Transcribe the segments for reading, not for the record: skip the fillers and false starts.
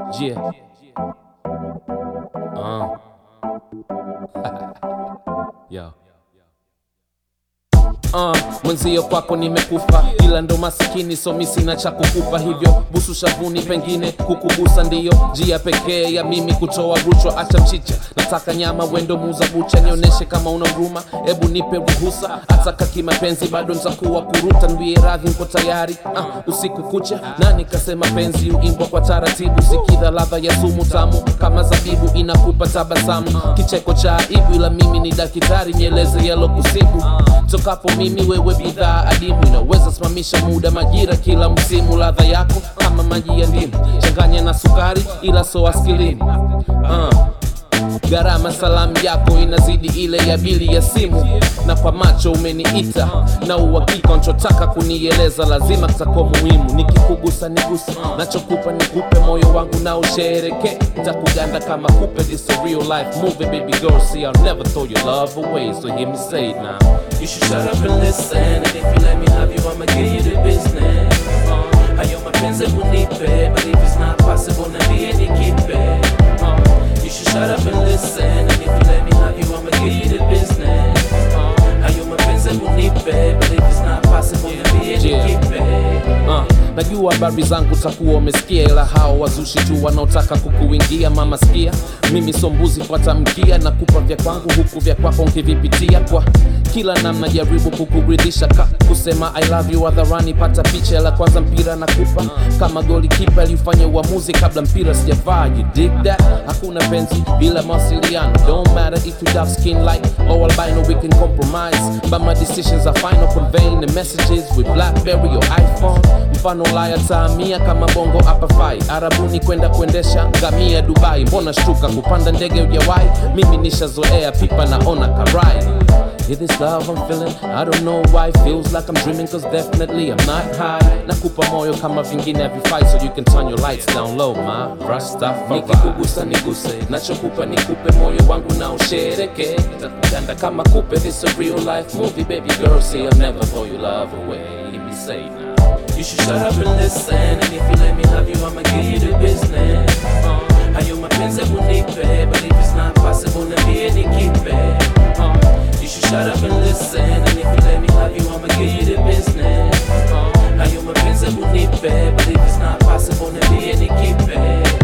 Yeah. Yo. Mwenzio kwako nimekufa, ila ndo masikini so mi sina cha kukupa, hivyo busu shavuni pengine kukugusa ndiyo njia pekee ya mimi kutoa ruchwa. Acha mchicha, nataka nyama, wendo muuza bucha, nioneshe kama una huruma, ebu nipe ruhusa. Ataka kimapenzi bado nitakuwa kuruta, nwie radhi niko tayari usiku kucha. Nani kasema penzi uimbwa kwa taratibu, sikidha ladha ya sumu tamu kama zabibu, inakupa tabasamu kicheko cha aibu, ila mimi ni daktari nieleze yalo kusibu. Tokapo mimi wewe bidhaa adimu, inaweza simamisha muda majira kila msimu. Ladha yako kama maji ya ndimu, changanya na sukari ila so askilini. Gharama salamu yako inazidi ile ya bili ya simu, na kwa macho umeniita na uhakika unachotaka kunieleza lazima kitakuwa muhimu. Nikikugusa niguse, nachokupa nikupe, moyo wangu na ushereke, nitakuganda kama kupe. This a real life movie baby girl, see I'll never throw your love away, so hear me say it now. You should shut up and listen, and if you let me have you, I'ma give you the business. Hayo mapenzi unipe, but if it's not possible, niambie nikipe. You should shut up and listen, and if you let me have you, I'ma give you the business. Hayo mapenzi unipe, but if it's not possible, niambie nikipe. Najua habari zangu takuwa umesikia, ila hao wazushi tu wanaotaka kukuingia. Mama sikia, mimi so mbuzi fuata mkia, na kupa vya kwangu huku vya kwako nkivipitia. Kwa kila namna jaribu kukuridhisha, kusema I love you hadharani, pata picha la kwanza mpira na kupa kama goli kipa alifanya uamuzi kabla mpira sijavaa. You dig that? Hakuna penzi bila mawasiliano, don't matter if you dark skin like or albino, we can compromise, but my decisions are final, conveying the messages with BlackBerry or iPhone. Mfano laya taamia kama bongo apafai, Arabuni kwenda kuendesha ngamia Dubai. Mbona shtuka kupanda ndege ujawai, mimi nishazoea pipa naona karai. Hear this love I'm feeling, I don't know why, feels like I'm dreaming cause definitely I'm not high. Nakupa moyo kama vingine havifai, so you can turn your lights down low, my Rastafari. Nikikugusa niguse, nachokupa nikupe, moyo wangu na ushereke, nitakuganda kama kupe. This a real life movie baby girl, see I'll never throw your love away, let me say it now. You should shut up and listen, and if you let me have you, I'ma give you the business. Hayo mapenzi unipe, but if it's not possible, niambie nikipe. You should shut up and listen, and if you let me have you, I'ma give you the business. Hayo mapenzi unipe, but if it's not possible, niambie nikipe.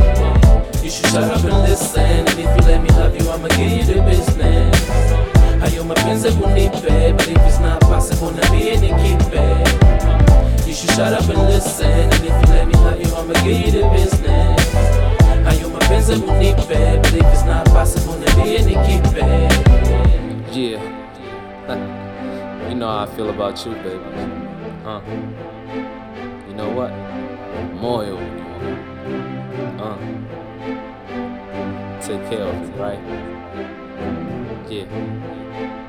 You should shut up and listen, and if you let me have you, I'ma give you the business. Hayo mapenzi unipe, but if it's not possible, niambie nikipe. You should shut up and listen, and if you let me have you, I'ma give you the business. Hayo mapenzi unipe, but if it's not possible, niambie nikipe. Yeah, you know how I feel about you, baby. You know what? Moyo. Take care of it, right? Yeah.